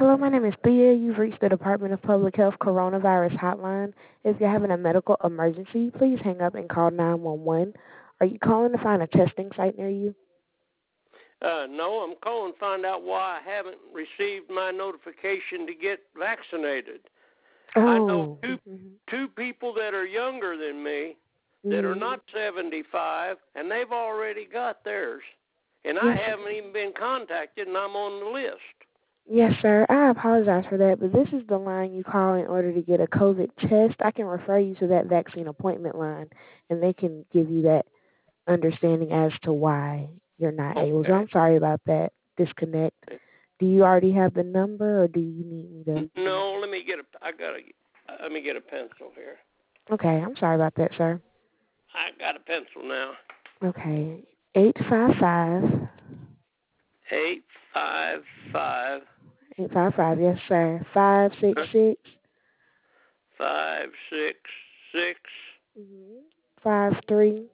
Hello, my name is Thea. You've reached the Department of Public Health Coronavirus Hotline. If you're having a medical emergency, please hang up and call 911. Are you calling to find a testing site near you? No, I'm calling to find out why I haven't received my notification to get vaccinated. I know Oh. two people that are younger than me that are Mm-hmm. not 75, and they've already got theirs. And I Yes, haven't even been contacted, and I'm on the list. yes, sir. I apologize for that, but this is the line you call in order to get a COVID test. I can refer you to that vaccine appointment line, and they can give you that understanding as to why you're not able to. Okay. I'm sorry about that disconnect. Do you already have the number, or do you need me to? No, let me get a pencil here. Okay, I'm sorry about that, sir. I got a pencil now. Okay, 855. 855 855, yes, sir. 566. 566 5333.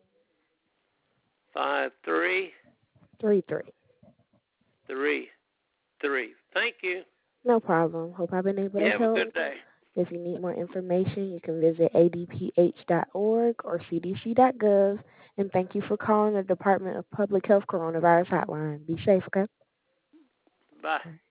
5333. Thank you. No problem. Hope I've been able You to have a help. good day. If you need more information, you can visit adph.org or cdc.gov. And thank you for calling the Department of Public Health Coronavirus Hotline. Be safe, okay? Bye.